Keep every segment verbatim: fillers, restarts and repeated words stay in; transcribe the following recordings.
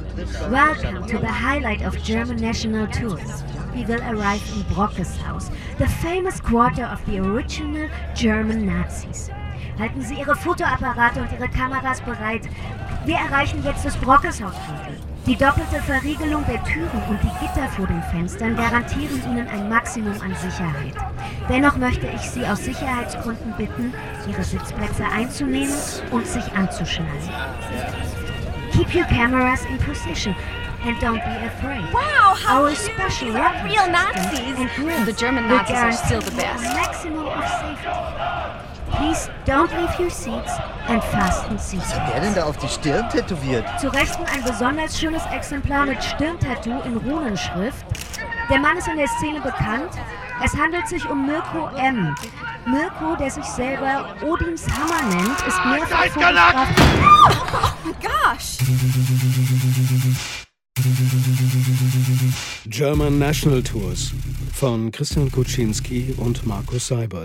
Welcome to the highlight of German national tours. We will arrive in Brockeshaus, the famous quarter of the original German Nazis. Halten Sie Ihre Fotoapparate und Ihre Kameras bereit. Wir erreichen jetzt das Brockeshausviertel. Die doppelte Verriegelung der Türen und die Gitter vor den Fenstern garantieren Ihnen ein Maximum an Sicherheit. Dennoch möchte ich Sie aus Sicherheitsgründen bitten, Ihre Sitzplätze einzunehmen und sich anzuschnallen. Keep your cameras in position and don't be afraid. Wow, how Our special real Nazis. And drills The German will Nazis are still the guarantee best. a maximum of safety. Please don't leave your seats and fasten seats. Wer denn da auf die Stirn tätowiert? Zu Rechten ein besonders schönes Exemplar mit Stirntattoo in Runenschrift. Der Mann ist in der Szene bekannt. Es handelt sich um Mirko M. Mirko, der sich selber Odins Hammer nennt, ist mehrfach fotografiert. Oh my gosh! German National Tours von Christian Kuczynski und Markus Seibert.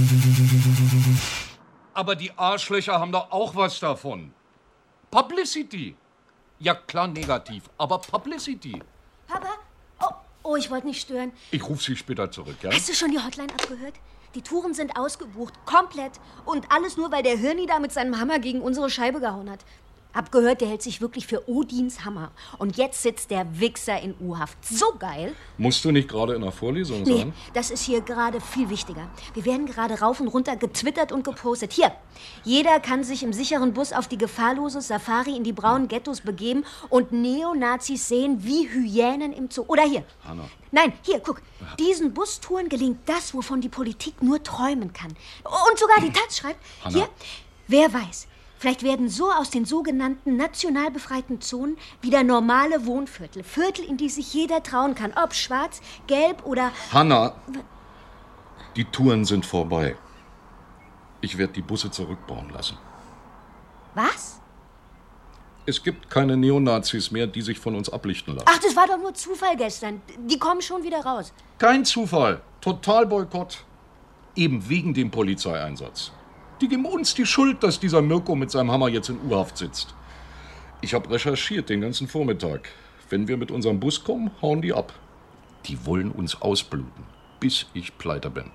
Aber die Arschlöcher haben doch auch was davon. Publicity. Ja klar negativ, aber Publicity. Papa? Oh, oh, ich wollte nicht stören. Ich rufe Sie später zurück, ja? Hast du schon die Hotline abgehört? Die Touren sind ausgebucht, komplett. Und alles nur, weil der Hirni da mit seinem Hammer gegen unsere Scheibe gehauen hat. Abgehört, der hält sich wirklich für Odins Hammer. Und jetzt sitzt der Wichser in U-Haft. So geil. Musst du nicht gerade in der Vorlesung Nee, sein? das ist hier gerade viel wichtiger. Wir werden gerade rauf und runter getwittert und gepostet. Hier, jeder kann sich im sicheren Bus auf die gefahrlose Safari in die braunen Ghettos begeben und Neonazis sehen wie Hyänen im Zoo. Oder hier. Hanna. Nein, hier, guck. Diesen Bustouren gelingt das, wovon die Politik nur träumen kann. Und sogar die Taz schreibt, Hanna. hier, wer weiß, vielleicht werden so aus den sogenannten national befreiten Zonen wieder normale Wohnviertel. Viertel, in die sich jeder trauen kann. Ob schwarz, gelb oder... Hanna, die Touren sind vorbei. Ich werde die Busse zurückbauen lassen. Was? Es gibt keine Neonazis mehr, die sich von uns ablichten lassen. Ach, das war doch nur Zufall gestern. Die kommen schon wieder raus. Kein Zufall. Totalboykott. Eben wegen dem Polizeieinsatz. Die geben uns die Schuld, dass dieser Mirko mit seinem Hammer jetzt in U-Haft sitzt. Ich habe recherchiert den ganzen Vormittag. Wenn wir mit unserem Bus kommen, hauen die ab. Die wollen uns ausbluten, bis ich pleite bin.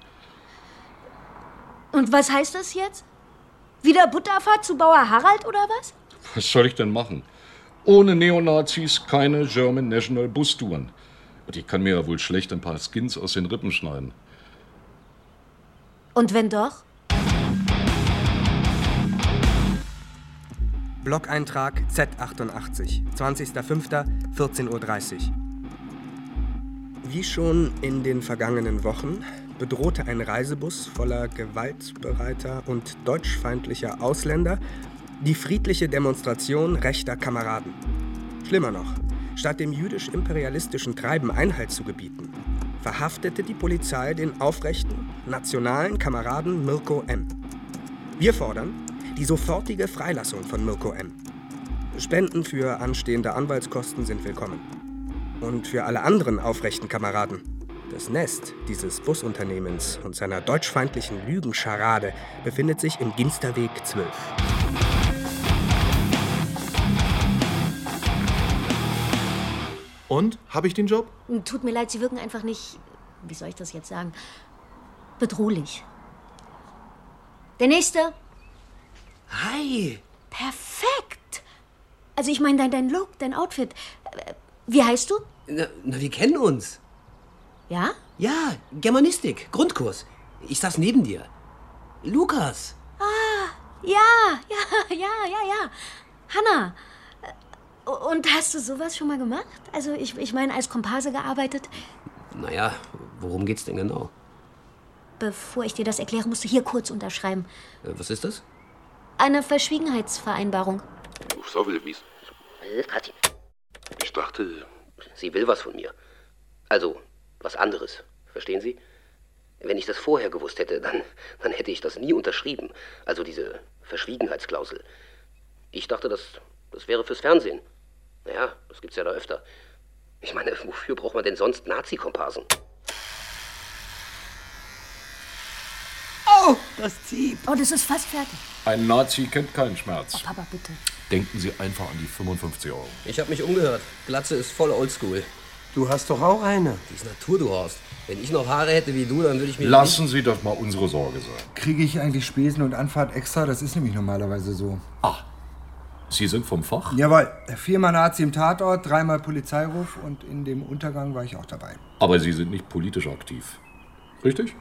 Und was heißt das jetzt? Wieder Butterfahrt zu Bauer Harald oder was? Was soll ich denn machen? Ohne Neonazis keine German National Bustouren. Und ich kann mir ja wohl schlecht ein paar Skins aus den Rippen schneiden. Und wenn doch? Blog-Eintrag Z achtundachtzig, zwanzigster fünfter vierzehn Uhr dreißig. Wie schon in den vergangenen Wochen bedrohte ein Reisebus voller gewaltbereiter und deutschfeindlicher Ausländer die friedliche Demonstration rechter Kameraden. Schlimmer noch, statt dem jüdisch-imperialistischen Treiben Einhalt zu gebieten, verhaftete die Polizei den aufrechten, nationalen Kameraden Mirko M. Wir fordern die sofortige Freilassung von Mirko M. Spenden für anstehende Anwaltskosten sind willkommen. Und für alle anderen aufrechten Kameraden. Das Nest dieses Busunternehmens und seiner deutschfeindlichen Lügenscharade befindet sich im Ginsterweg zwölf. Und? Habe ich den Job? Tut mir leid, Sie wirken einfach nicht, wie soll ich das jetzt sagen, bedrohlich. Der Nächste. Hi. Perfekt. Also ich meine, dein, dein Look, dein Outfit. Wie heißt du? Na, na, wir kennen uns. Ja? Ja, Germanistik, Grundkurs. Ich saß neben dir. Lukas. Ah, ja, ja, ja, ja, ja. Hanna. Und hast du sowas schon mal gemacht? Also ich, ich meine, als Komparse gearbeitet? Naja, worum geht's denn genau? Bevor ich dir das erkläre, musst du hier kurz unterschreiben. Äh, was ist das? Eine Verschwiegenheitsvereinbarung. So will wie's. Kathi. Ich dachte... Sie will was von mir. Also, was anderes. Verstehen Sie? Wenn ich das vorher gewusst hätte, dann, dann hätte ich das nie unterschrieben. Also diese Verschwiegenheitsklausel. Ich dachte, das, das wäre fürs Fernsehen. Naja, das gibt's ja da öfter. Ich meine, wofür braucht man denn sonst Nazi-Komparsen? Oh, das zieht. Oh, das ist fast fertig. Ein Nazi kennt keinen Schmerz. Oh, Papa, bitte. Denken Sie einfach an die fünfundfünfzig Euro. Ich habe mich umgehört. Glatze ist voll oldschool. Du hast doch auch eine. Die ist Natur, du Horst. Wenn ich noch Haare hätte wie du, dann würde ich mir... Lassen Sie das mal unsere Sorge sein. Kriege ich eigentlich Spesen und Anfahrt extra? Das ist nämlich normalerweise so. Ah, Sie sind vom Fach? Jawohl. Viermal Nazi im Tatort, dreimal Polizeiruf und in dem Untergang war ich auch dabei. Aber Sie sind nicht politisch aktiv. Richtig?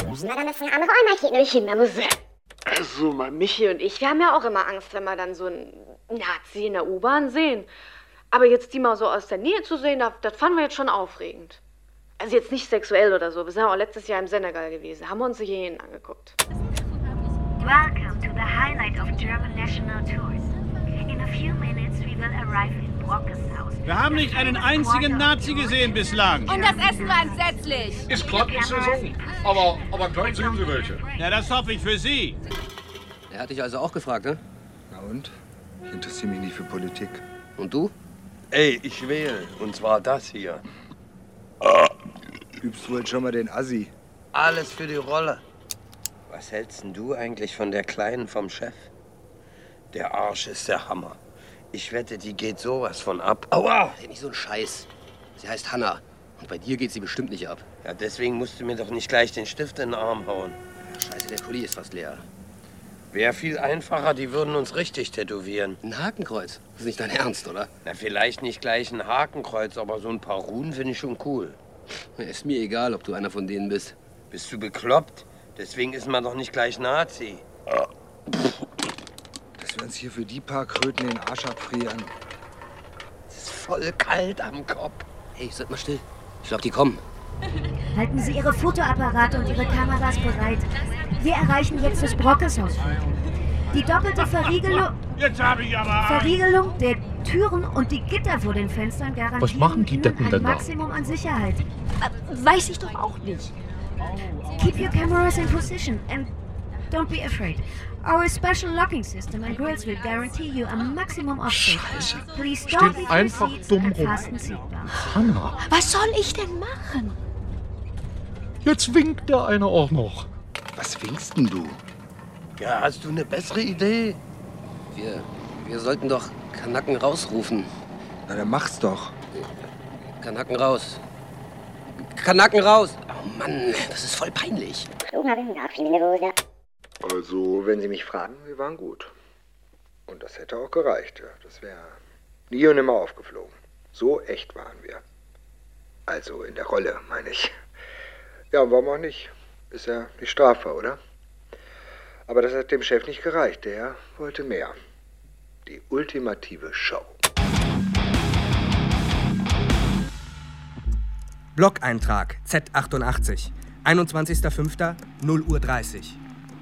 Also, mal Michi und ich, wir haben ja auch immer Angst, wenn wir dann so einen Nazi in der U-Bahn sehen. Aber jetzt die mal so aus der Nähe zu sehen, das, das fanden wir jetzt schon aufregend. Also jetzt nicht sexuell oder so. Wir sind ja auch letztes Jahr im Senegal gewesen. Haben wir uns die Hyänen angeguckt. Welcome to the highlight of German national tours. In a few minutes we will arrive in Brockeshaus. Wir haben nicht einen einzigen Nazi gesehen bislang. Und das Essen war entsetzlich. Ist gerade nicht Saison. Aber, aber gleich sehen Sie welche. Ja, das hoffe ich für Sie. Er hat dich also auch gefragt, ne? Na und? Ich interessiere mich nicht für Politik. Und du? Ey, ich wähle. Und zwar das hier. Übst wohl schon mal den Assi. Alles für die Rolle. Was hältst denn du eigentlich von der Kleinen vom Chef? Der Arsch ist der Hammer. Ich wette, die geht sowas von ab. Aua! Hey, nicht so ein Scheiß. Sie heißt Hanna. Und bei dir geht sie bestimmt nicht ab. Ja, deswegen musst du mir doch nicht gleich den Stift in den Arm hauen. Scheiße, der Kuli ist fast leer. Wäre viel einfacher, die würden uns richtig tätowieren. Ein Hakenkreuz? Das ist nicht dein Ernst, oder? Na, vielleicht nicht gleich ein Hakenkreuz, aber so ein paar Runen finde ich schon cool. Ist mir egal, ob du einer von denen bist. Bist du bekloppt? Deswegen ist man doch nicht gleich Nazi. Dass wir uns hier für die paar Kröten den Arsch abfrieren. Es ist voll kalt am Kopf. Hey, seid mal still. Ich glaube, die kommen. Halten Sie Ihre Fotoapparate und Ihre Kameras bereit. Wir erreichen jetzt das Brockeshaus. Die doppelte Verriegelung, Jetzt habe ich aber... Verriegelung der Türen und die Gitter vor den Fenstern garantieren Was machen die Ihnen Deppen ein denn da? Maximum an Sicherheit. Weiß ich doch auch nicht. Keep your cameras in position and don't be afraid. Our special locking system and grills will guarantee you a maximum of safety. Please don't leave your einfach seats dumm and rum. fasten seatbelts. Hanna, Was soll ich denn machen? jetzt winkt der eine auch noch. Was winkst denn du? Ja, hast du eine bessere Idee? Wir, wir sollten doch Kanaken rausrufen. Na, dann mach's doch. Kanaken raus. Kanaken raus! Oh Mann, das ist voll peinlich. Also, wenn Sie mich fragen, wir waren gut. Und das hätte auch gereicht, ja. Das wäre nie und nimmer aufgeflogen. So echt waren wir. Also in der Rolle, meine ich. Ja, und warum auch nicht? Ist ja die Strafe, oder? Aber das hat dem Chef nicht gereicht. Der wollte mehr. Die ultimative Show. Blog-Eintrag Z achtundachtzig, einundzwanzigster fünfter, null Uhr dreißig.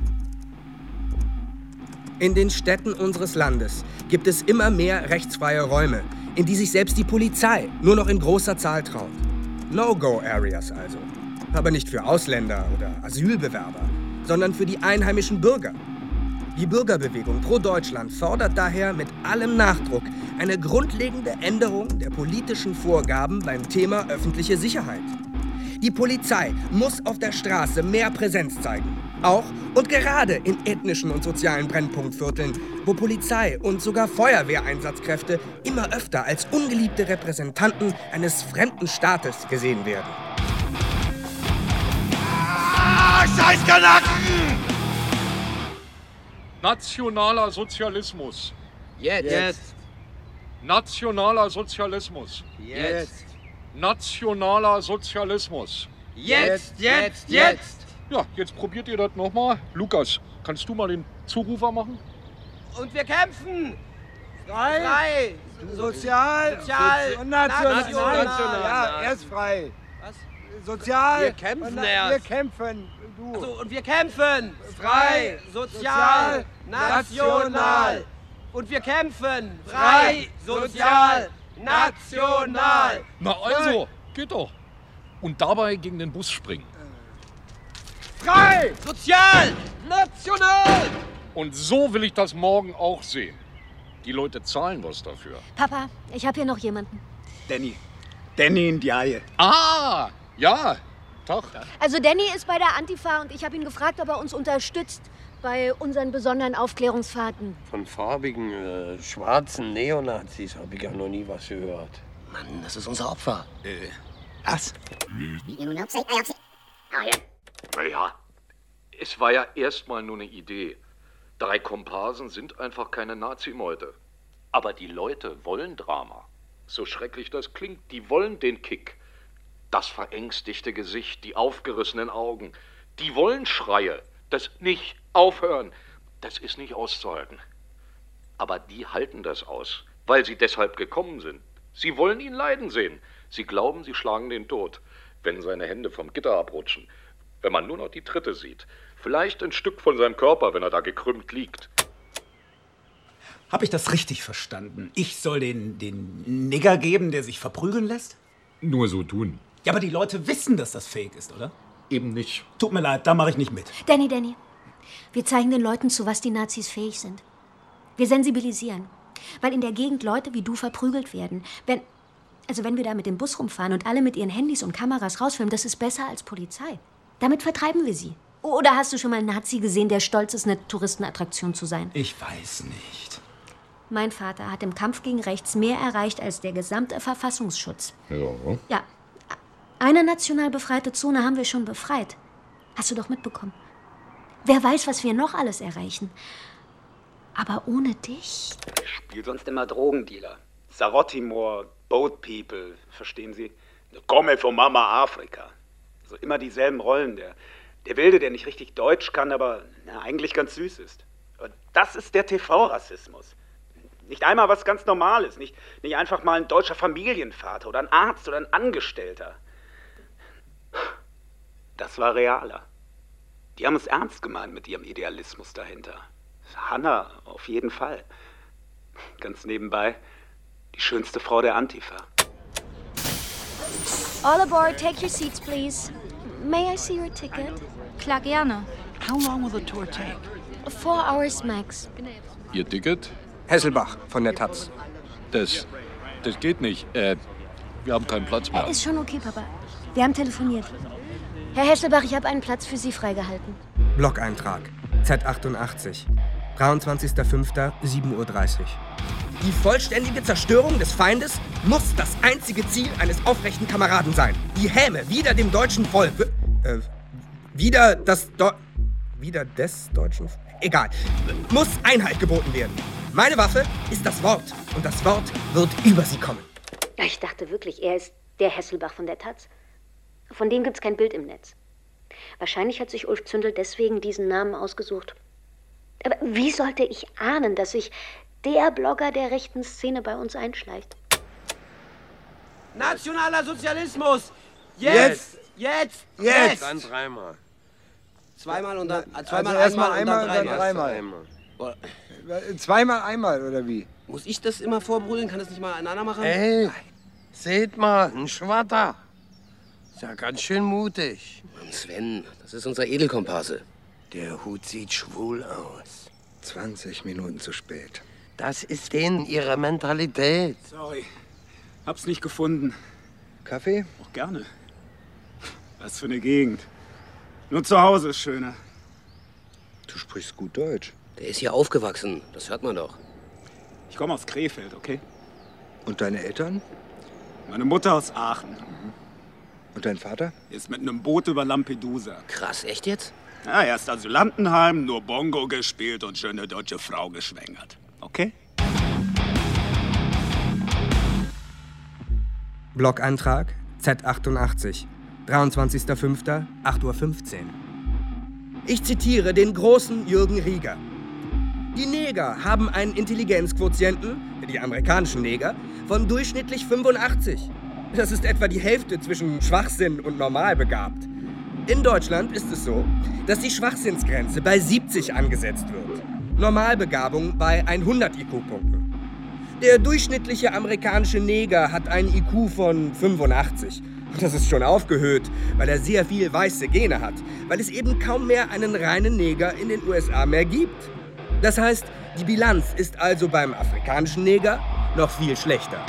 In den Städten unseres Landes gibt es immer mehr rechtsfreie Räume, in die sich selbst die Polizei nur noch in großer Zahl traut. No-Go-Areas also. Aber nicht für Ausländer oder Asylbewerber, sondern für die einheimischen Bürger. Die Bürgerbewegung Pro Deutschland fordert daher mit allem Nachdruck eine grundlegende Änderung der politischen Vorgaben beim Thema öffentliche Sicherheit. Die Polizei muss auf der Straße mehr Präsenz zeigen. Auch und gerade in ethnischen und sozialen Brennpunktvierteln, wo Polizei und sogar Feuerwehreinsatzkräfte immer öfter als ungeliebte Repräsentanten eines fremden Staates gesehen werden. Ah, scheiß Kanaken! Nationaler Sozialismus. Jetzt. Jetzt. Nationaler Sozialismus. Jetzt. Nationaler Sozialismus. Jetzt, jetzt, jetzt. Ja, jetzt probiert ihr das nochmal. Lukas, kannst du mal den Zurufer machen? Und wir kämpfen. Frei, Frei. sozial, Sozial. und national. National. Ja, erst frei. Was? Sozial. Wir kämpfen und na- erst. Wir kämpfen. Du. Also, und wir kämpfen. Frei, sozial, national. Und wir kämpfen. Frei, sozial, national. Na also, geht doch. Und dabei gegen den Bus springen. Frei, sozial, national. Und so will ich das morgen auch sehen. Die Leute zahlen was dafür. Papa, ich habe hier noch jemanden. Danny. Danny in die Eier. Ah, ja. Tag. Also Danny ist bei der Antifa und ich habe ihn gefragt, ob er uns unterstützt. bei unseren besonderen Aufklärungsfahrten. Von farbigen, äh, schwarzen Neonazis habe ich ja noch nie was gehört. Mann, das ist unser Opfer. Äh, was? Naja, es war ja erstmal nur eine Idee. Drei Komparsen sind einfach keine Nazi-Meute. Aber die Leute wollen Drama. So schrecklich das klingt, die wollen den Kick. Das verängstigte Gesicht, die aufgerissenen Augen. Die wollen Schreie. Das nicht aufhören. Das ist nicht auszuhalten. Aber die halten das aus, weil sie deshalb gekommen sind. Sie wollen ihn leiden sehen. Sie glauben, sie schlagen den tot, wenn seine Hände vom Gitter abrutschen. Wenn man nur noch die Tritte sieht. Vielleicht ein Stück von seinem Körper, wenn er da gekrümmt liegt. Hab ich das richtig verstanden? Ich soll den, den Nigger geben, der sich verprügeln lässt? Nur so tun. Ja, aber die Leute wissen, dass das fake ist, oder? Eben nicht. Tut mir leid, da mache ich nicht mit. Danny, Danny, wir zeigen den Leuten, zu was die Nazis fähig sind. Wir sensibilisieren. Weil in der Gegend Leute wie du verprügelt werden. Wenn, also wenn wir da mit dem Bus rumfahren und alle mit ihren Handys und Kameras rausfilmen, das ist besser als Polizei. Damit vertreiben wir sie. Oder hast du schon mal einen Nazi gesehen, der stolz ist, eine Touristenattraktion zu sein? Ich weiß nicht. Mein Vater hat im Kampf gegen rechts mehr erreicht als der gesamte Verfassungsschutz. Ja. Ja, eine national befreite Zone haben wir schon befreit. Hast du doch mitbekommen. Wer weiß, was wir noch alles erreichen. Aber ohne dich? Er spielt sonst immer Drogendealer. Sarottimor, Boat People, verstehen Sie? Komme von Mama Afrika. So immer dieselben Rollen. Der, der Wilde, der nicht richtig Deutsch kann, aber na, eigentlich ganz süß ist. Und das ist der T V-Rassismus. Nicht einmal was ganz Normales. Nicht, nicht einfach mal ein deutscher Familienvater oder ein Arzt oder ein Angestellter. Das war realer. Die haben es ernst gemeint mit ihrem Idealismus dahinter. Hanna, auf jeden Fall. Ganz nebenbei, die schönste Frau der Antifa. All aboard, take your seats, please. May I see your ticket? Klar, gerne. How long will the tour take? Four hours max. Ihr Ticket? Hesselbach von der Taz. Das, das geht nicht. Äh, wir haben keinen Platz mehr. Äh, ist schon okay, Papa. Wir haben telefoniert. Herr Hesselbach, ich habe einen Platz für Sie freigehalten. Blog-Eintrag. Z achtundachtzig. dreiundzwanzigster fünfter sieben Uhr dreißig. Die vollständige Zerstörung des Feindes muss das einzige Ziel eines aufrechten Kameraden sein. Die Häme wider dem deutschen Volk. Äh, wider das Do Wider des deutschen... Egal. Muss Einhalt geboten werden. Meine Waffe ist das Wort. Und das Wort wird über sie kommen. Ich dachte wirklich, er ist der Hesselbach von der Taz. Von dem gibt's kein Bild im Netz. Wahrscheinlich hat sich Ulf Zündel deswegen diesen Namen ausgesucht. Aber wie sollte ich ahnen, dass sich der Blogger der rechten Szene bei uns einschleicht? Nationaler Sozialismus! Jetzt! Jetzt! Jetzt! Jetzt! Dann dreimal. Zweimal und dann Also zweimal erstmal einmal und dann einmal, dreimal. dann dreimal. Zweimal einmal, oder wie? Muss ich das immer vorbrüllen? Kann das nicht mal ein anderer machen? Ey, seht mal, ein Schwatter. Ist ja ganz schön mutig. Mann, Sven, das ist unser Edelkomparse. Der Hut sieht schwul aus. zwanzig Minuten zu spät. Das ist denen ihre Mentalität. Sorry, hab's nicht gefunden. Kaffee? Auch gerne. Was für eine Gegend. Nur zu Hause ist schöner. Du sprichst gut Deutsch. Der ist hier aufgewachsen, das hört man doch. Ich komme aus Krefeld, okay? Und deine Eltern? Meine Mutter aus Aachen. Und dein Vater? Ist mit einem Boot über Lampedusa. Krass, echt jetzt? Ja, erst Asylantenheim, nur Bongo gespielt und schöne deutsche Frau geschwängert. Okay? Blog-Eintrag Z achtundachtzig. dreiundzwanzigster fünfter acht Uhr fünfzehn. Ich zitiere den großen Jürgen Rieger. Die Neger haben einen Intelligenzquotienten, die amerikanischen Neger, von durchschnittlich fünfundachtzig. Das ist etwa die Hälfte zwischen Schwachsinn und normalbegabt. In Deutschland ist es so, dass die Schwachsinnsgrenze bei siebzig angesetzt wird. Normalbegabung bei hundert I Q-Punkten. Der durchschnittliche amerikanische Neger hat einen I Q von fünfundachtzig. Das ist schon aufgehöht, weil er sehr viel weiße Gene hat, weil es eben kaum mehr einen reinen Neger in den U S A mehr gibt. Das heißt, die Bilanz ist also beim afrikanischen Neger noch viel schlechter.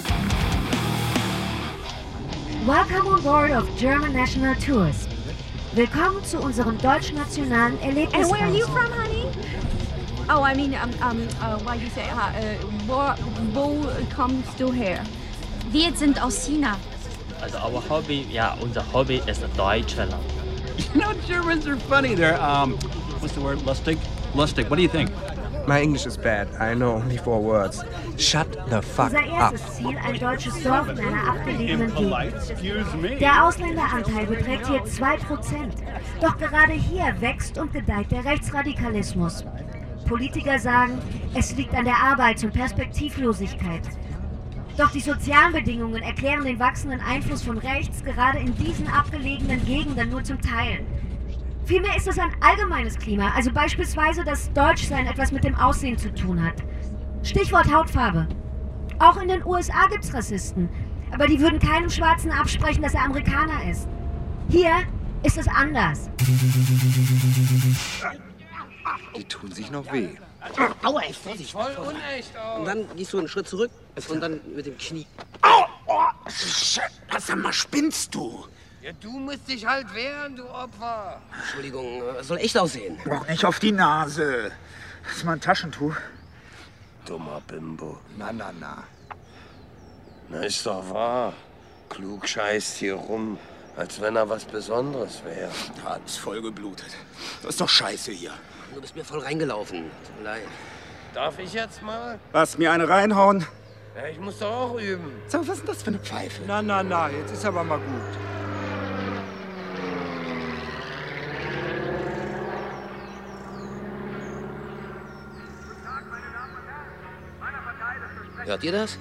Welcome on board of German National Tours. Willkommen zu unserem deutschnationalen Erlebnishaus. And where are you from, honey? Oh, I mean, um, um, uh, what you say, uh, uh, wo, wo kommst du her? Wir sind aus China. Also, our hobby, ja, unser Hobby ist Deutschland. You know, Germans are funny. They're, um, what's the word? Lustig? Lustig. What do you think? My English is bad. I know only four words. Shut the fuck Unser up. erstes Ziel, ein deutsches Dorf in einer abgelegenen Gegend. Der Ausländeranteil beträgt hier zwei Prozent. Doch gerade hier wächst und gedeiht der Rechtsradikalismus. Politiker sagen, es liegt an der Arbeits- und Perspektivlosigkeit. Doch die sozialen Bedingungen erklären den wachsenden Einfluss von rechts gerade in diesen abgelegenen Gegenden nur zum Teil. Vielmehr ist es ein allgemeines Klima, also beispielsweise, dass Deutschsein etwas mit dem Aussehen zu tun hat. Stichwort Hautfarbe. Auch in den U S A gibt's Rassisten, aber die würden keinem Schwarzen absprechen, dass er Amerikaner ist. Hier ist es anders. Die tun sich noch weh. Aua, ey, Vorsicht. Voll unecht auch. Und dann gehst du einen Schritt zurück und dann mit dem Knie. Au! Oh, sag mal, spinnst du? Ja, du musst dich halt wehren, du Opfer. Entschuldigung, es soll echt aussehen. Brauch nicht auf die Nase. Das ist mein Taschentuch. Dummer Bimbo. Na, na, na. Na, ist doch wahr. Klug scheißt hier rum, als wenn er was Besonderes wäre. Alles vollgeblutet. Das ist doch scheiße hier. Du bist mir voll reingelaufen. Tut mir leid. Darf ich jetzt mal? Was, mir eine reinhauen? Ja, ich muss doch auch üben. Sag, was ist denn das für eine Pfeife? Na, na, na, jetzt ist aber mal gut. Hört ihr das?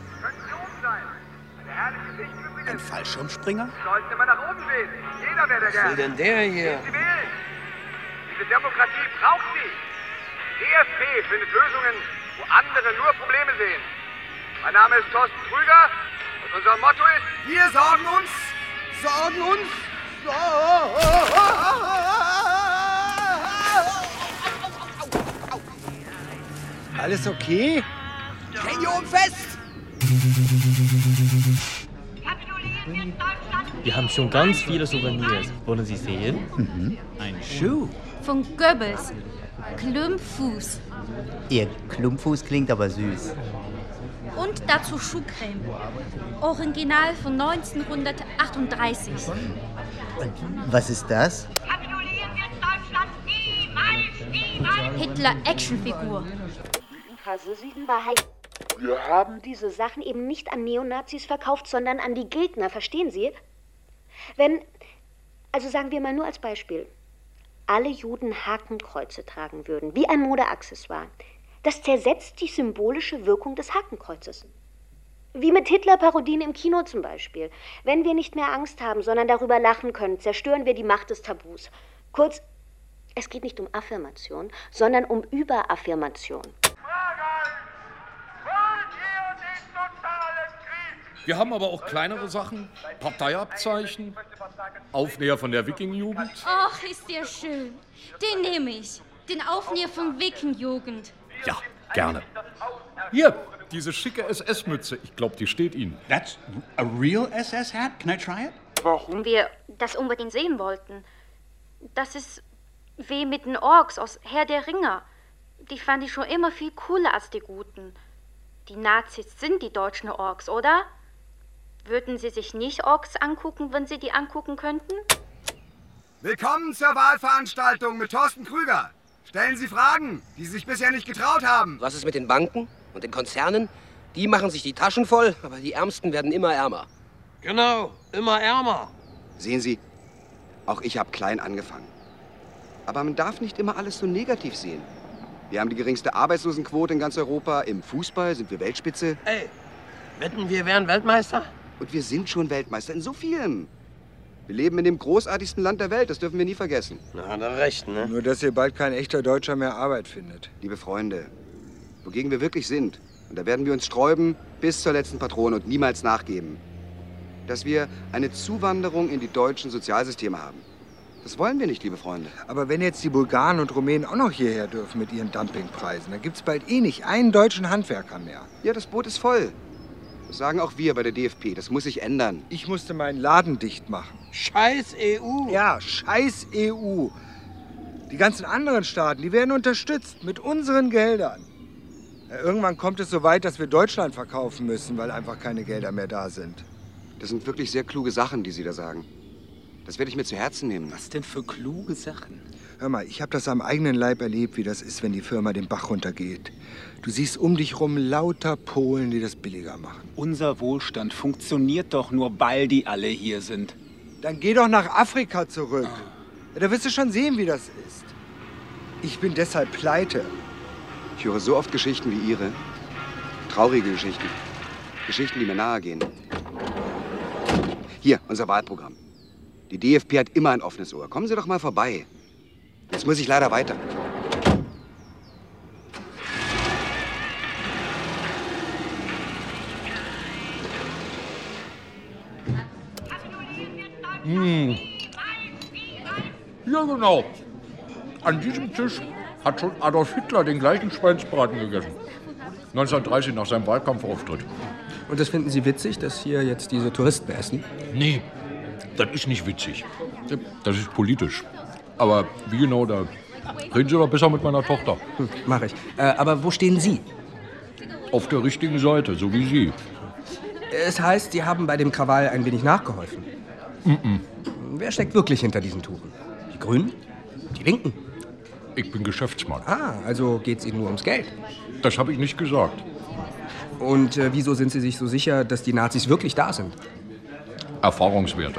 Ein Fallschirmspringer? Sollten immer nach oben sehen. Jeder wäre der Was will denn der hier? Sie wählen. Diese Demokratie braucht sie. Die D F P findet Lösungen, wo andere nur Probleme sehen. Mein Name ist Thorsten Krüger und unser Motto ist: Wir sorgen uns, sorgen uns. Alles okay? Häng hier oben fest! Wir haben schon ganz viele Souvenirs. Wollen Sie sehen? Mhm. Ein Schuh. Von Goebbels. Klumpfuß. Ihr Klumpfuß klingt aber süß. Und dazu Schuhcreme. Original von neunzehnhundertachtunddreißig. Und was ist das? Hitler-Actionfigur. Wir haben diese Sachen eben nicht an Neonazis verkauft, sondern an die Gegner, verstehen Sie? Wenn, also sagen wir mal nur als Beispiel, alle Juden Hakenkreuze tragen würden, wie ein Modeaccessoire, das zersetzt die symbolische Wirkung des Hakenkreuzes. Wie mit Hitler-Parodien im Kino zum Beispiel. Wenn wir nicht mehr Angst haben, sondern darüber lachen können, zerstören wir die Macht des Tabus. Kurz, es geht nicht um Affirmation, sondern um Überaffirmation. Wir haben aber auch kleinere Sachen, Parteiabzeichen, Aufnäher von der Wiking-Jugend. Ach, ist der schön. Den nehme ich. Den Aufnäher von Wiking-Jugend. Ja, gerne. Hier, diese schicke S S-Mütze. Ich glaube, die steht Ihnen. That's a real S S hat? Can I try it? Warum wir das unbedingt sehen wollten. Das ist wie mit den Orks aus Herr der Ringe. Die fand ich schon immer viel cooler als die Guten. Die Nazis sind die deutschen Orks, oder? Würden Sie sich nicht Orks angucken, wenn Sie die angucken könnten? Willkommen zur Wahlveranstaltung mit Thorsten Krüger. Stellen Sie Fragen, die Sie sich bisher nicht getraut haben. Was ist mit den Banken und den Konzernen? Die machen sich die Taschen voll, aber die Ärmsten werden immer ärmer. Genau, immer ärmer. Sehen Sie, auch ich habe klein angefangen. Aber man darf nicht immer alles so negativ sehen. Wir haben die geringste Arbeitslosenquote in ganz Europa. Im Fußball sind wir Weltspitze. Ey, wetten, wir wären Weltmeister? Und wir sind schon Weltmeister in so vielem. Wir leben in dem großartigsten Land der Welt, das dürfen wir nie vergessen. Na, hat er recht, ne? Nur, dass hier bald kein echter Deutscher mehr Arbeit findet. Liebe Freunde, wogegen wir wirklich sind, und da werden wir uns sträuben bis zur letzten Patrone und niemals nachgeben, dass wir eine Zuwanderung in die deutschen Sozialsysteme haben. Das wollen wir nicht, liebe Freunde. Aber wenn jetzt die Bulgaren und Rumänen auch noch hierher dürfen mit ihren Dumpingpreisen, dann gibt's bald eh nicht einen deutschen Handwerker mehr. Ja, das Boot ist voll. Das sagen auch wir bei der D F P. Das muss sich ändern. Ich musste meinen Laden dicht machen. Scheiß E U. Ja, scheiß E U. Die ganzen anderen Staaten, die werden unterstützt mit unseren Geldern. Ja, irgendwann kommt es so weit, dass wir Deutschland verkaufen müssen, weil einfach keine Gelder mehr da sind. Das sind wirklich sehr kluge Sachen, die Sie da sagen. Das werde ich mir zu Herzen nehmen. Was denn für kluge Sachen? Hör mal, ich habe das am eigenen Leib erlebt, wie das ist, wenn die Firma den Bach runtergeht. Du siehst um dich rum lauter Polen, die das billiger machen. Unser Wohlstand funktioniert doch nur, weil die alle hier sind. Dann geh doch nach Afrika zurück. Ja, da wirst du schon sehen, wie das ist. Ich bin deshalb pleite. Ich höre so oft Geschichten wie Ihre. Traurige Geschichten. Geschichten, die mir nahe gehen. Hier, unser Wahlprogramm. Die D F P hat immer ein offenes Ohr. Kommen Sie doch mal vorbei. Jetzt muss ich leider weiter. Hm. Ja, genau. An diesem Tisch hat schon Adolf Hitler den gleichen Schweinsbraten gegessen. neunzehnhundertdreißig nach seinem Wahlkampfauftritt. Und das finden Sie witzig, dass hier jetzt diese Touristen essen? Nee, das ist nicht witzig. Das ist politisch. Aber wie genau, da reden Sie doch besser mit meiner Tochter. Hm, mach ich. Äh, aber wo stehen Sie? Auf der richtigen Seite, so wie Sie. Es heißt, Sie haben bei dem Krawall ein wenig nachgeholfen. Mm-mm. Wer steckt wirklich hinter diesen Touren? Die Grünen? Die Linken? Ich bin Geschäftsmann. Ah, also geht's Ihnen nur ums Geld? Das habe ich nicht gesagt. Und äh, wieso sind Sie sich so sicher, dass die Nazis wirklich da sind? Erfahrungswerte.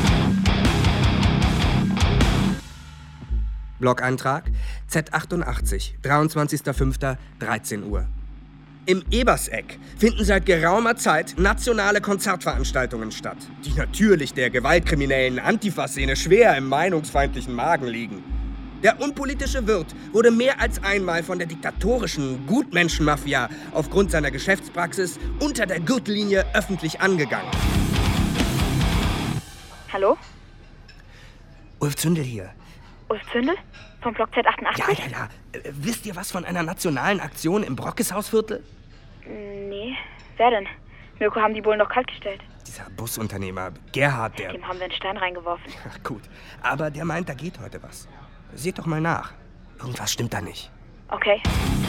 Blog-Eintrag Z achtundachtzig, dreiundzwanzigster fünfter, dreizehn Uhr. Im Eberseck finden seit geraumer Zeit nationale Konzertveranstaltungen statt, die natürlich der gewaltkriminellen Antifa-Szene schwer im meinungsfeindlichen Magen liegen. Der unpolitische Wirt wurde mehr als einmal von der diktatorischen Gutmenschenmafia aufgrund seiner Geschäftspraxis unter der Gürtellinie öffentlich angegangen. Hallo? Ulf Zündel hier. Ulf Zündel? Vom Block Z achtundachtzig? Ja, ja, ja. Äh, wisst ihr was von einer nationalen Aktion im Brockeshausviertel? Nee. Wer denn? Mirko haben die Bullen doch kaltgestellt. Dieser Busunternehmer, Gerhard, der... Dem haben wir einen Stein reingeworfen. Ach, gut. Aber der meint, da geht heute was. Seht doch mal nach. Irgendwas stimmt da nicht. Okay.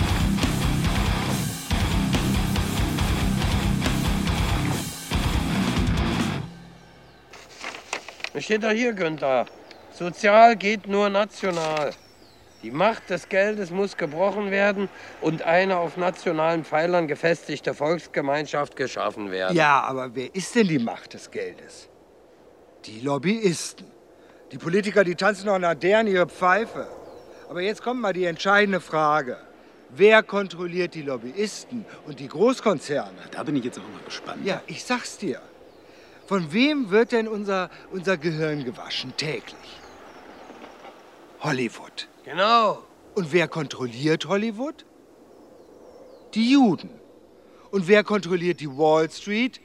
Es steht doch hier, Günther. Sozial geht nur national. Die Macht des Geldes muss gebrochen werden und eine auf nationalen Pfeilern gefestigte Volksgemeinschaft geschaffen werden. Ja, aber wer ist denn die Macht des Geldes? Die Lobbyisten. Die Politiker, die tanzen noch nach deren ihre Pfeife. Aber jetzt kommt mal die entscheidende Frage. Wer kontrolliert die Lobbyisten und die Großkonzerne? Da bin ich jetzt auch mal gespannt. Ja, ich sag's dir. Von wem wird denn unser, unser Gehirn gewaschen täglich? Hollywood. Genau. Und wer kontrolliert Hollywood? Die Juden. Und wer kontrolliert die Wall Street?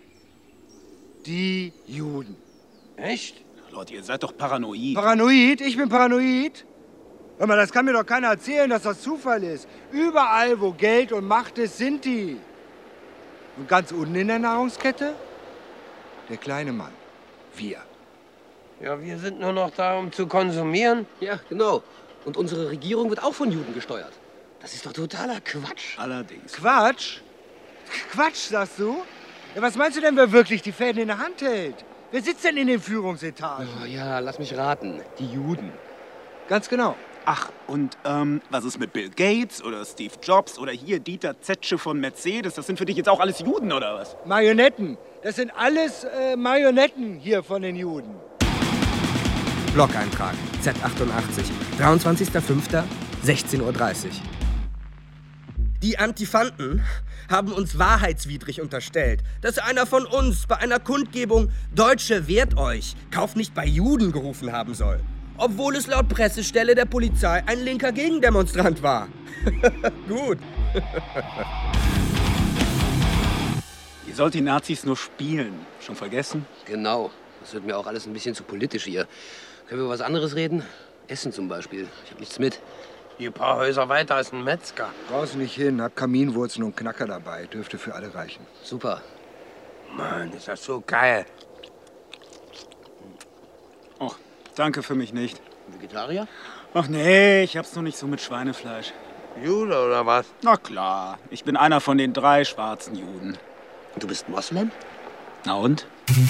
Die Juden. Echt? Leute, ihr seid doch paranoid. Paranoid? Ich bin paranoid? Hör mal, das kann mir doch keiner erzählen, dass das Zufall ist. Überall, wo Geld und Macht ist, sind die. Und ganz unten in der Nahrungskette? Der kleine Mann. Wir. Ja, wir sind nur noch da, um zu konsumieren. Ja, genau. Und unsere Regierung wird auch von Juden gesteuert. Das ist doch totaler Quatsch. Allerdings. Quatsch? Quatsch, sagst du? Ja, was meinst du denn, wer wirklich die Fäden in der Hand hält? Wer sitzt denn in den Führungsetagen? Oh, ja, lass mich raten. Die Juden. Ganz genau. Ach, und ähm, was ist mit Bill Gates oder Steve Jobs oder hier Dieter Zetsche von Mercedes? Das sind für dich jetzt auch alles Juden, oder was? Marionetten. Das sind alles äh, Marionetten hier von den Juden. Blog-Eintrag Z achtundachtzig, dreiundzwanzigster fünfter, sechzehn Uhr dreißig. Die Antifanten haben uns wahrheitswidrig unterstellt, dass einer von uns bei einer Kundgebung »Deutsche, wehrt euch! Kauft nicht bei Juden« gerufen haben soll. Obwohl es laut Pressestelle der Polizei ein linker Gegendemonstrant war. Gut. Ihr sollt die Nazis nur spielen. Schon vergessen? Genau. Das wird mir auch alles ein bisschen zu politisch hier. Können wir über was anderes reden? Essen zum Beispiel. Ich habe nichts mit. Hier ein paar Häuser weiter ist ein Metzger. Brauchst nicht hin, hab Kaminwurzeln und Knacker dabei. Dürfte für alle reichen. Super. Mann, ist das so geil. Oh, danke für mich nicht. Vegetarier? Ach nee, ich hab's noch nicht so mit Schweinefleisch. Jude oder was? Na klar, ich bin einer von den drei schwarzen Juden. Du bist Moslem? Na und?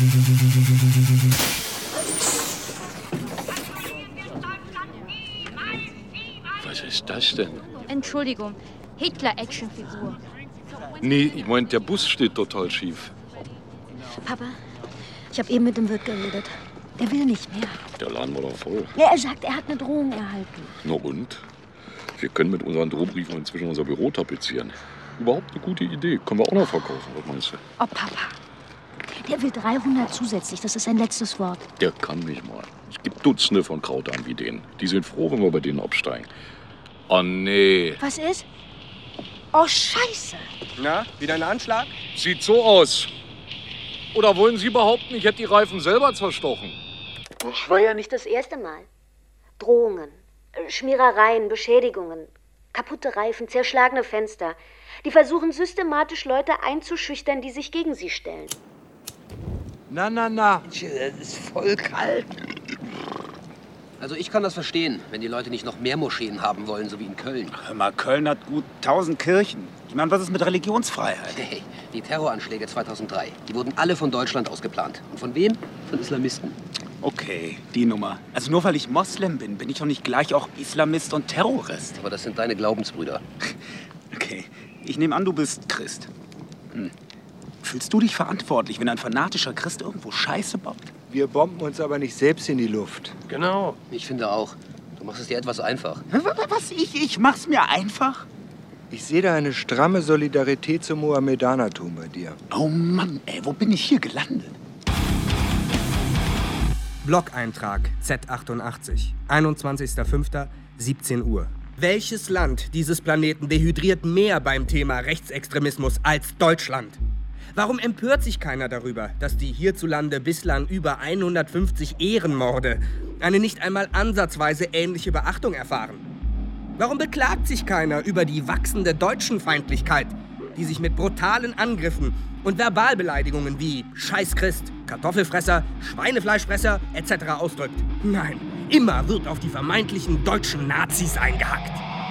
Was ist das denn? Entschuldigung, Hitler-Actionfigur. Nee, ich mein, der Bus steht total schief. Papa, ich habe eben mit dem Wirt geredet. Er will nicht mehr. Der Laden war doch voll. Ja, er sagt, er hat eine Drohung erhalten. Na und? Wir können mit unseren Drohbriefen inzwischen unser Büro tapezieren. Überhaupt eine gute Idee. Können wir auch noch verkaufen, was meinst du? Oh, Papa. Der will dreihundert zusätzlich. Das ist sein letztes Wort. Der kann mich mal. Es gibt Dutzende von Krautern wie denen. Die sind froh, wenn wir bei denen absteigen. Oh, nee. Was ist? Oh, Scheiße. Na, wieder ein Anschlag? Sieht so aus. Oder wollen Sie behaupten, ich hätte die Reifen selber zerstochen? Das war ja nicht das erste Mal. Drohungen, Schmierereien, Beschädigungen, kaputte Reifen, zerschlagene Fenster. Die versuchen systematisch Leute einzuschüchtern, die sich gegen sie stellen. Na, na, na. Das ist voll kalt. Also ich kann das verstehen, wenn die Leute nicht noch mehr Moscheen haben wollen, so wie in Köln. Hör mal, Köln hat gut tausend Kirchen. Ich meine, was ist mit Religionsfreiheit? Hey, die Terroranschläge zweitausenddrei, die wurden alle von Deutschland aus geplant. Und von wem? Von Islamisten. Okay, die Nummer. Also nur weil ich Moslem bin, bin ich doch nicht gleich auch Islamist und Terrorist. Aber das sind deine Glaubensbrüder. Okay, ich nehme an, du bist Christ. Hm. Fühlst du dich verantwortlich, wenn ein fanatischer Christ irgendwo Scheiße baut? Wir bomben uns aber nicht selbst in die Luft. Genau. Ich finde auch. Du machst es dir etwas einfach. Was? Ich? Ich mach's mir einfach? Ich sehe da eine stramme Solidarität zum Mohammedanertum bei dir. Oh Mann, ey, wo bin ich hier gelandet? Blog-Eintrag Z achtundachtzig, einundzwanzigster fünfter, siebzehn Uhr. Welches Land dieses Planeten dehydriert mehr beim Thema Rechtsextremismus als Deutschland? Warum empört sich keiner darüber, dass die hierzulande bislang über hundertfünfzig Ehrenmorde eine nicht einmal ansatzweise ähnliche Beachtung erfahren? Warum beklagt sich keiner über die wachsende Deutschenfeindlichkeit, die sich mit brutalen Angriffen und Verbalbeleidigungen wie Scheißchrist, Kartoffelfresser, Schweinefleischfresser et cetera ausdrückt? Nein, immer wird auf die vermeintlichen deutschen Nazis eingehackt.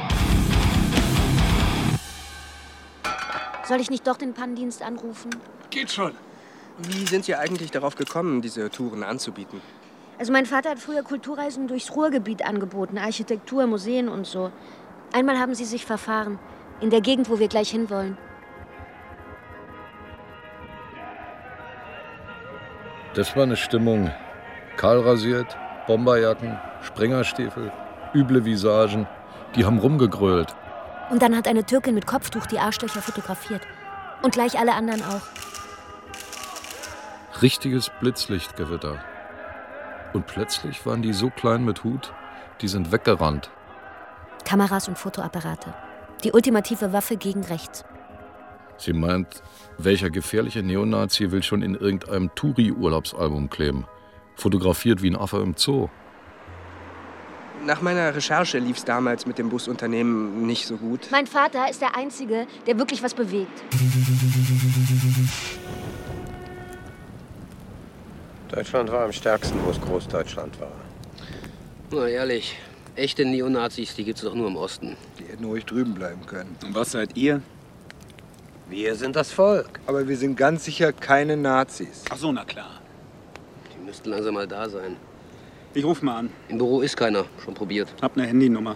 Soll ich nicht doch den Pannendienst anrufen? Geht schon. Wie sind Sie eigentlich darauf gekommen, diese Touren anzubieten? Also mein Vater hat früher Kulturreisen durchs Ruhrgebiet angeboten, Architektur, Museen und so. Einmal haben sie sich verfahren, in der Gegend, wo wir gleich hinwollen. Das war eine Stimmung. Kahl rasiert, Bomberjacken, Springerstiefel, üble Visagen. Die haben rumgegrölt. Und dann hat eine Türkin mit Kopftuch die Arschlöcher fotografiert. Und gleich alle anderen auch. Richtiges Blitzlichtgewitter. Und plötzlich waren die so klein mit Hut, die sind weggerannt. Kameras und Fotoapparate. Die ultimative Waffe gegen rechts. Sie meint, welcher gefährliche Neonazi will schon in irgendeinem Touri-Urlaubsalbum kleben? Fotografiert wie ein Affe im Zoo. Nach meiner Recherche lief es damals mit dem Busunternehmen nicht so gut. Mein Vater ist der Einzige, der wirklich was bewegt. Deutschland war am stärksten, wo es Großdeutschland war. Na ehrlich, echte Neonazis, die gibt's doch nur im Osten. Die hätten ruhig drüben bleiben können. Und was seid ihr? Wir sind das Volk. Aber wir sind ganz sicher keine Nazis. Ach so, na klar. Die müssten langsam mal da sein. Ich ruf mal an. Im Büro ist keiner. Schon probiert. Hab eine Handynummer.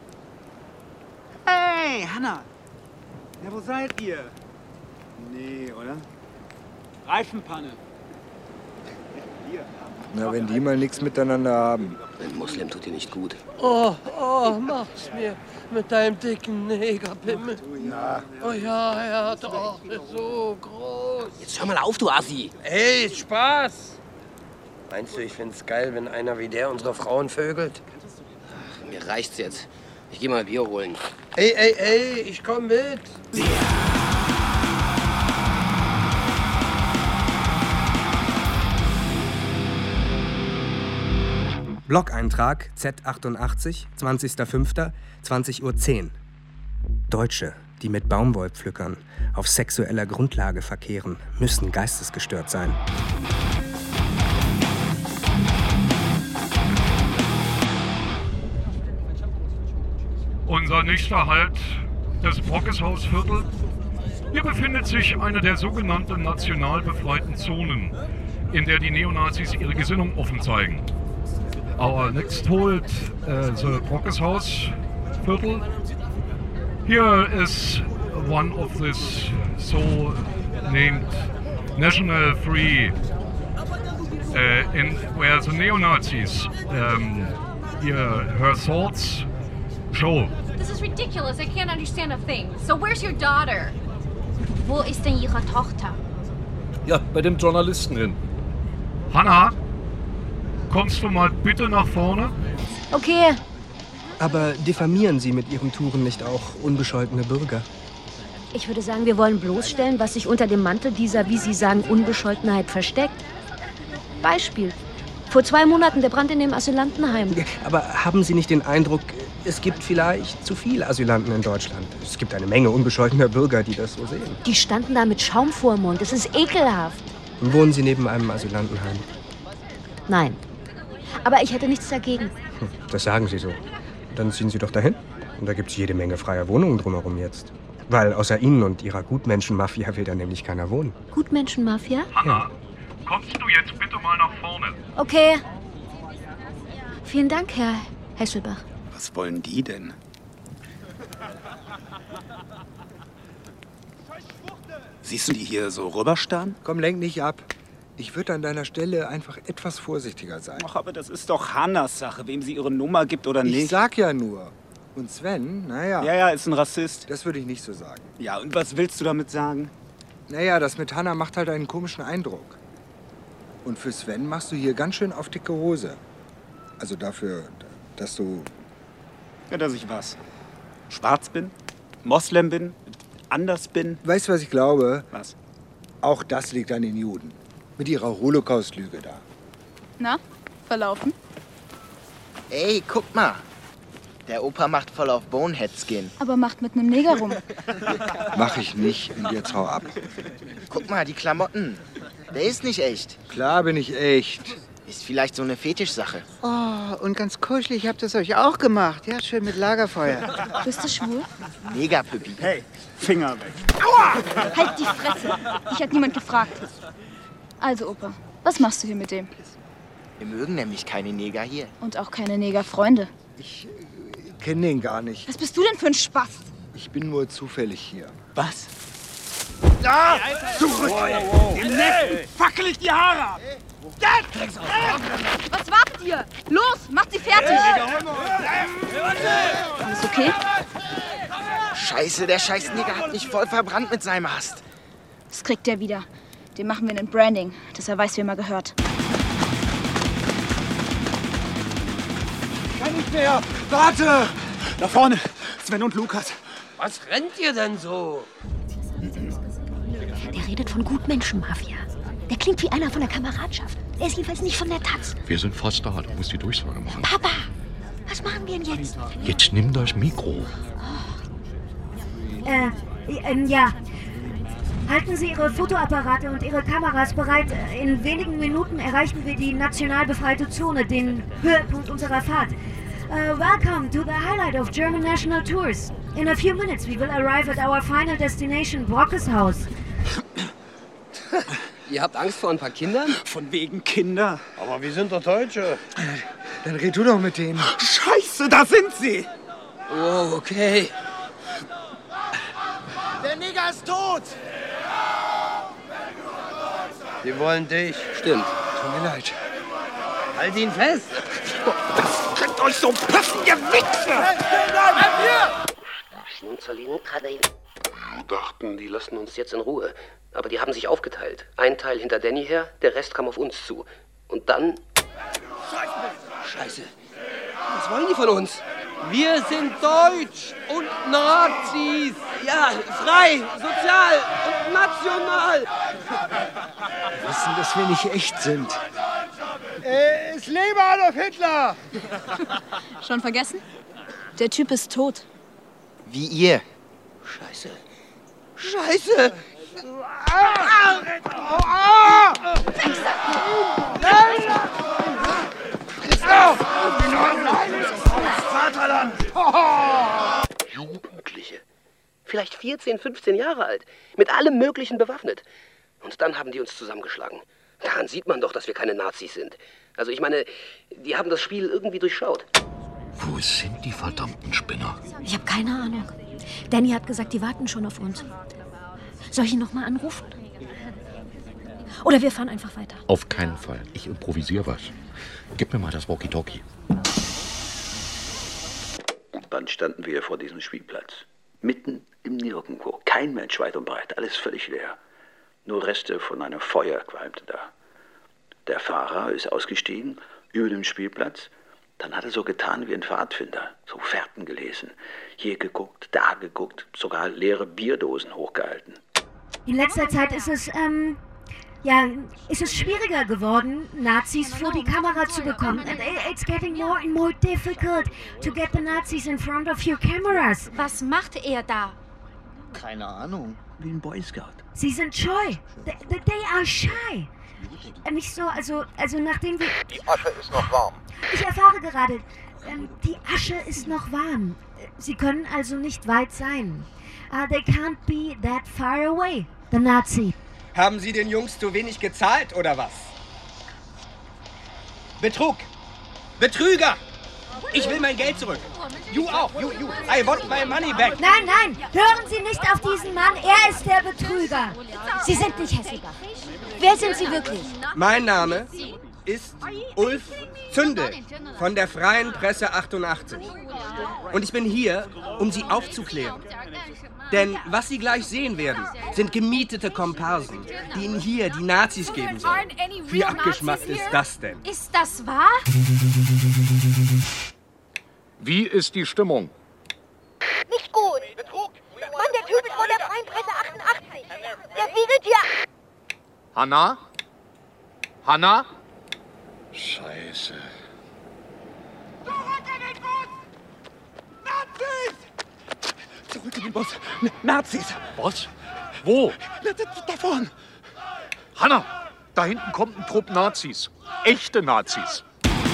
Hey, Hanna. Ja, wo seid ihr? Nee, oder? Reifenpanne. Hier. Na, wenn die mal nichts miteinander haben. Ein Moslem tut dir nicht gut. Oh, oh, mach's mir mit deinem dicken Negerpimmel. Ja. Oh ja, ja, doch, ist so groß. Jetzt hör mal auf, du Assi. Ey, Spaß. Meinst du, ich find's geil, wenn einer wie der unsere Frauen vögelt? Ach, mir reicht's jetzt. Ich geh mal Bier holen. Ey, ey, ey, ich komm mit. Blog-Eintrag Z achtundachtzig, zwanzigster fünfter, zwanzig Uhr zehn. Deutsche, die mit Baumwollpflückern auf sexueller Grundlage verkehren, müssen geistesgestört sein. Unser nächster Halt, das Brockeshausviertel. Hier befindet sich eine der sogenannten national befreiten Zonen, in der die Neonazis ihre Gesinnung offen zeigen. Our next halt, uh, the Brockeshausviertel. Here is one of this so-named National Free, uh, in where the neo-Nazis, um, here, her thoughts show. This is ridiculous. I can't understand a thing. So where's your daughter? Wo ist denn Ihre Tochter? Ja, bei dem Journalisten hin. Hanna, kommst du mal bitte nach vorne? Okay. Aber diffamieren Sie mit Ihren Touren nicht auch unbescholtene Bürger? Ich würde sagen, wir wollen bloßstellen, was sich unter dem Mantel dieser, wie Sie sagen, Unbescholtenheit versteckt. Beispiel. Vor zwei Monaten der Brand in dem Asylantenheim. Aber haben Sie nicht den Eindruck, es gibt vielleicht zu viele Asylanten in Deutschland? Es gibt eine Menge unbescholtener Bürger, die das so sehen. Die standen da mit Schaum vor dem Mund. Das ist ekelhaft. Und wohnen Sie neben einem Asylantenheim? Nein. Aber ich hätte nichts dagegen. Hm, das sagen Sie so. Dann ziehen Sie doch dahin. Und da gibt es jede Menge freier Wohnungen drumherum jetzt. Weil außer Ihnen und Ihrer Gutmenschenmafia will da nämlich keiner wohnen. Gutmenschenmafia? Hanna, kommst du jetzt bitte mal nach vorne? Okay. Vielen Dank, Herr Hesselbach. Was wollen die denn? Siehst du die hier so rüberstarren? Komm, lenk nicht ab. Ich würde an deiner Stelle einfach etwas vorsichtiger sein. Ach, aber das ist doch Hannas Sache, wem sie ihre Nummer gibt oder nicht. Ich sag ja nur. Und Sven, naja. Ja, ja, ist ein Rassist. Das würde ich nicht so sagen. Ja, und was willst du damit sagen? Naja, das mit Hanna macht halt einen komischen Eindruck. Und für Sven machst du hier ganz schön auf dicke Hose. Also dafür, dass du... Ja, dass ich was? Schwarz bin? Moslem bin? Anders bin? Weißt du, was ich glaube? Was? Auch das liegt an den Juden. Mit ihrer Holocaust-Lüge da. Na, verlaufen? Ey, guck mal. Der Opa macht voll auf Bonehead-Skin. Aber macht mit einem Neger rum. Mach ich nicht und jetzt hau ab. Guck mal, die Klamotten. Der ist nicht echt. Klar bin ich echt. Ist vielleicht so eine Fetischsache. Oh, und ganz kuschelig habt ihr es euch auch gemacht. Ja, schön mit Lagerfeuer. Bist du schwul? Mega-Püppi. Hey, Finger weg. Aua! Halt die Fresse. Dich hat niemand gefragt. Also, Opa, was machst du hier mit dem? Wir mögen nämlich keine Neger hier. Und auch keine Negerfreunde. Ich kenne den gar nicht. Was bist du denn für ein Spast? Ich bin nur zufällig hier. Was? Da! Zurück! Im Neffen fackel ich die Haare ab! Was wartet ihr? Los, macht sie fertig! Alles okay? Scheiße, der scheiß Neger hat mich voll verbrannt mit seinem Ast. Das kriegt er wieder. Dem machen wir ein Branding, dass er weiß, wem er gehört. Kann nicht mehr! Warte! Da vorne, Sven und Lukas. Was rennt ihr denn so? Der redet von Gutmenschenmafia. Der klingt wie einer von der Kameradschaft. Er ist jedenfalls nicht von der Taz. Wir sind fast da. Du musst die Durchsage machen. Papa, was machen wir denn jetzt? Jetzt nimm das Mikro. Äh, äh, ja. Halten Sie Ihre Fotoapparate und Ihre Kameras bereit. In wenigen Minuten erreichen wir die national befreite Zone, den Höhepunkt unserer Fahrt. Uh, welcome to the highlight of German National Tours. In a few minutes we will arrive at our final destination, Brockeshaus. Ihr habt Angst vor ein paar Kindern? Von wegen Kinder. Aber wir sind doch Deutsche. Dann red du doch mit denen. Scheiße, da sind sie! Oh, okay. Der Neger ist tot! Wir wollen dich. Stimmt. Tut mir leid. Halt ihn fest! Das könnt euch so passen, ihr Wichser! Wir dachten, die lassen uns jetzt in Ruhe. Aber die haben sich aufgeteilt. Ein Teil hinter Danny her, der Rest kam auf uns zu. Und dann... Scheiße. Was wollen die von uns? Wir sind deutsch und Nazis. Ja, frei, sozial und national. Wir wissen, dass wir nicht echt sind. Äh, es lebe Adolf Hitler! Schon vergessen? Der Typ ist tot. Wie ihr. Scheiße. Scheiße! Vaterland! Jugendliche. Vielleicht vierzehn, fünfzehn Jahre alt. Mit allem Möglichen bewaffnet. Und dann haben die uns zusammengeschlagen. Daran sieht man doch, dass wir keine Nazis sind. Also ich meine, die haben das Spiel irgendwie durchschaut. Wo sind die verdammten Spinner? Ich habe keine Ahnung. Danny hat gesagt, die warten schon auf uns. Soll ich ihn noch mal anrufen? Oder wir fahren einfach weiter? Auf keinen Fall. Ich improvisiere was. Gib mir mal das Walkie-Talkie. Und dann standen wir vor diesem Spielplatz. Mitten im Nirgendwo. Kein Mensch weit und breit. Alles völlig leer. Nur Reste von einem Feuer qualmten da. Der Fahrer ist ausgestiegen über den Spielplatz. Dann hat er so getan wie ein Pfadfinder. So Fährten gelesen. Hier geguckt, da geguckt. Sogar leere Bierdosen hochgehalten. In letzter Zeit ist es, ähm, ja, ist es schwieriger geworden, Nazis vor die Kamera zu bekommen. And it's getting more and more difficult to get the Nazis in front of your cameras. Was macht er da? Keine Ahnung. Wie ein Boy Scout. Sie sind scheu. They, they, they are shy. Nicht so, also, also nachdem wir... Die Asche ist noch warm. Ich erfahre gerade, ähm, die Asche ist noch warm. Sie können also nicht weit sein. Uh, they can't be that far away, the Nazi. Haben Sie den Jungs zu wenig gezahlt, oder was? Betrug! Betrüger! Ich will mein Geld zurück. You auch. You, you. I want my money back. Nein, nein, hören Sie nicht auf diesen Mann. Er ist der Betrüger. Sie sind nicht Hessiger. Wer sind Sie wirklich? Mein Name ist Ulf Zündel von der Freien Presse achtundachtzig. Und ich bin hier, um Sie aufzuklären. Denn was Sie gleich sehen werden, sind gemietete Komparsen, die Ihnen hier die Nazis geben sollen. Wie abgeschmackt ist das denn? Ist das wahr? Wie ist die Stimmung? Nicht gut. Mann, der Typ ist von der Freien Presse achtundachtzig. Der wiegelt hier... Hanna? Hanna? Scheiße. Zurück in den Bus. N Nazis. Was? Wo? Da, da, da vorn. Hanna, da hinten kommt ein Trupp Nazis. Echte Nazis.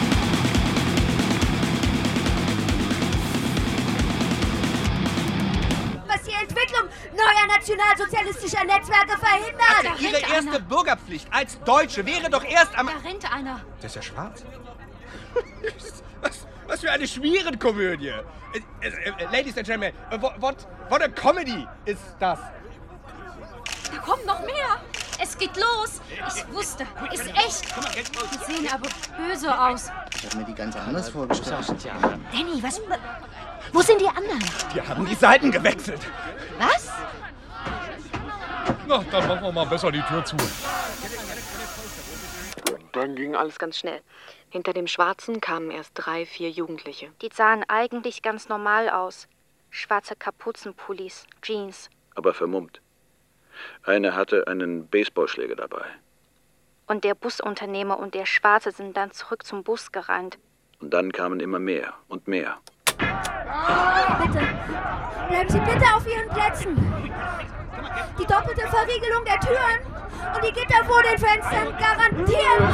Was die Entwicklung neuer nationalsozialistischer Netzwerke verhindert. Also Ihre erste einer. Bürgerpflicht als Deutsche wäre doch erst am... Da rennt einer. Das ist ja schwarz. Was, was für eine Schmierenkomödie. Äh, äh, Ladies and Gentlemen, what, what a comedy ist das? Da kommen noch mehr. Es geht los. Ich wusste, ist echt. Die sehen aber böse aus. Ich habe mir die ganz anders vorgestellt. Danny, was... Wo sind die anderen? Die haben die Seiten gewechselt. Was? Na, dann machen wir mal besser die Tür zu. Dann ging alles ganz schnell. Hinter dem Schwarzen kamen erst drei, vier Jugendliche. Die sahen eigentlich ganz normal aus. Schwarze Kapuzenpullis, Jeans. Aber vermummt. Einer hatte einen Baseballschläger dabei. Und der Busunternehmer und der Schwarze sind dann zurück zum Bus gerannt. Und dann kamen immer mehr und mehr. Bitte, bleiben Sie bitte auf Ihren Plätzen. Die doppelte Verriegelung der Türen und die Gitter vor den Fenstern garantieren,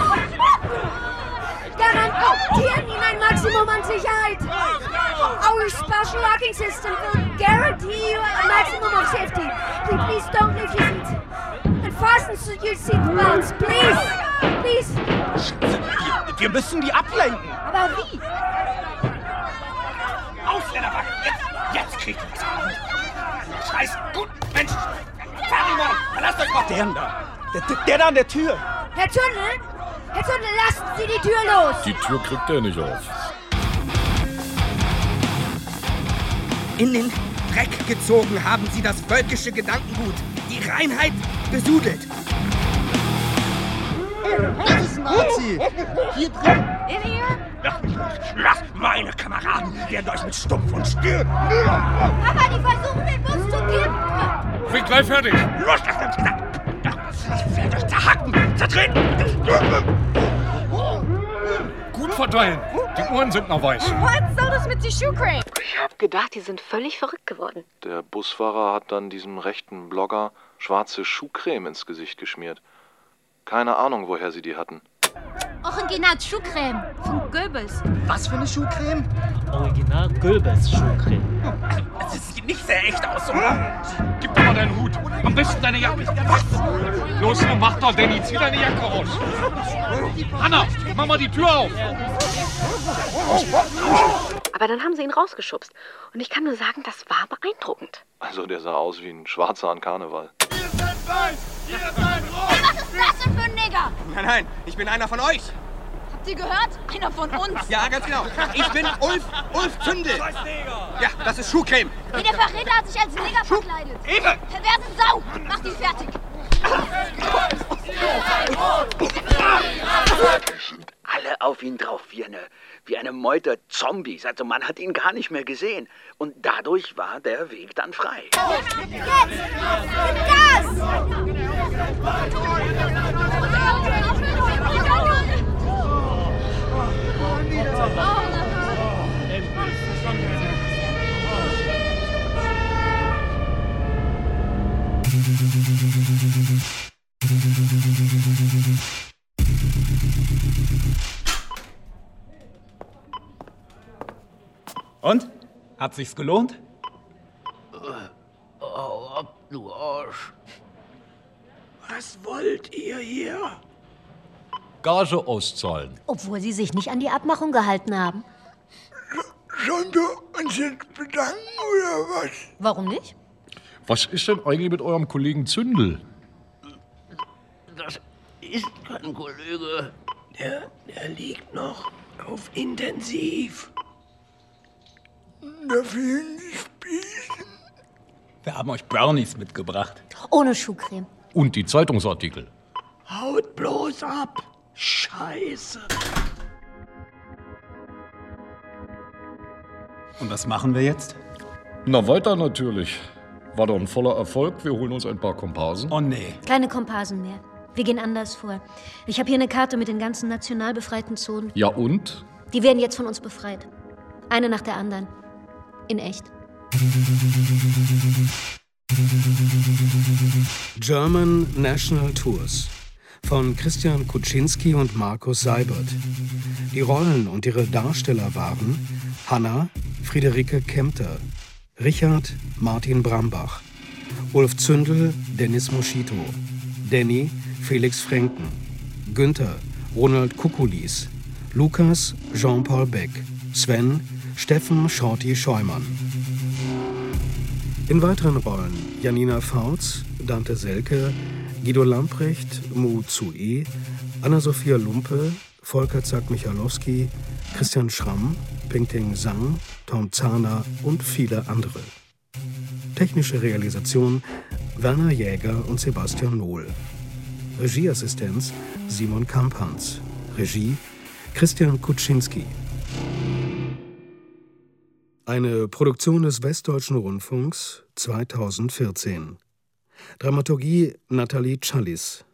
garantieren Ihnen ein Maximum an Sicherheit. Our special locking system will guarantee you a maximum of safety. Please don't leave your seats. And fasten your seatbelts, please. Please. Wir, wir müssen die ablenken. Aber wie? Ausländerwagen! Jetzt, jetzt kriegt ihr was an. Scheiß, gut, Mensch! Ferdinand, verlasst euch mal! Der da! Der, der, der da an der Tür! Herr Zündel! Herr Zündel, lassen Sie die Tür los! Die Tür kriegt er nicht auf. In den Dreck gezogen haben Sie das völkische Gedankengut, die Reinheit besudelt. Das ist ein Nazi! Hier drin! In here? Lass meine Kameraden werden euch mit Stumpf und Stier! Aber die versuchen, den Bus zu kippen! Bin gleich fertig! Los, das habt ihr gesagt! Ich werde euch zerhacken! Zertreten! Gut verteilen! Die Uhren sind noch weiß. Was soll das mit die Schuhcreme? Ich hab gedacht, die sind völlig verrückt geworden. Der Busfahrer hat dann diesem rechten Blogger schwarze Schuhcreme ins Gesicht geschmiert. Keine Ahnung, woher sie die hatten. Original Schuhcreme von Goebbels. Was für eine Schuhcreme? Original Goebbels Schuhcreme. Das sieht nicht sehr echt aus, oder? Gib doch mal deinen Hut. Am besten deine Jacke. Los, nun mach doch, Danny. Zieh deine Jacke aus. Hanna, mach mal die Tür auf. Aber dann haben sie ihn rausgeschubst. Und ich kann nur sagen, das war beeindruckend. Also der sah aus wie ein Schwarzer an Karneval. Was ist das denn für ein Nigger? Nein, nein, ich bin einer von euch. Habt ihr gehört? Einer von uns. Ja, ganz genau. Ich bin Ulf, Ulf Zündel. Ja, das ist Schuhcreme. Wie der Verräter hat sich als Nigger verkleidet. Ehre! Perverse Sau! Macht ihn fertig! Sind alle auf ihn drauf, wie eine, wie eine Meute Zombies. Also man hat ihn gar nicht mehr gesehen. Und dadurch war der Weg dann frei. Jetzt! Gib Gas! Und? Hat sich's gelohnt? Hau ab, du Arsch. Was wollt ihr hier? Gage auszahlen. Obwohl sie sich nicht an die Abmachung gehalten haben. Sollen wir uns jetzt bedanken oder was? Warum nicht? Was ist denn eigentlich mit eurem Kollegen Zündel? Das ist kein Kollege. Der, der liegt noch auf Intensiv. Da fehlen die Spießen. Wir haben euch Brownies mitgebracht. Ohne Schuhcreme. Und die Zeitungsartikel. Haut bloß ab. Scheiße. Und was machen wir jetzt? Na, weiter natürlich. War doch ein voller Erfolg. Wir holen uns ein paar Komparsen. Oh nee. Keine Komparsen mehr. Wir gehen anders vor. Ich habe hier eine Karte mit den ganzen national befreiten Zonen. Ja und? Die werden jetzt von uns befreit. Eine nach der anderen. In echt. German National Tours von Christian Kuczynski und Markus Seibert. Die Rollen und ihre Darsteller waren Hanna, Friederike Kempter, Richard, Martin Brambach, Ulf Zündel, Dennis Moschito, Danny, Felix Frenken, Günther, Ronald Kukulis, Lukas, Jean-Paul Beck, Sven, Steffen Shorty Scheumann. In weiteren Rollen Janina Fautz, Dante Selke, Guido Lamprecht, Mu Zue, Anna-Sophia Lumpe, Volker Zack-Michalowski, Christian Schramm, Pingting Sang, Tom Zahner und viele andere. Technische Realisation Werner Jäger und Sebastian Nohl. Regieassistenz Simon Kamphans. Regie Christian Kuczynski. Eine Produktion des Westdeutschen Rundfunks zweitausendvierzehn. Dramaturgie Nathalie Challis.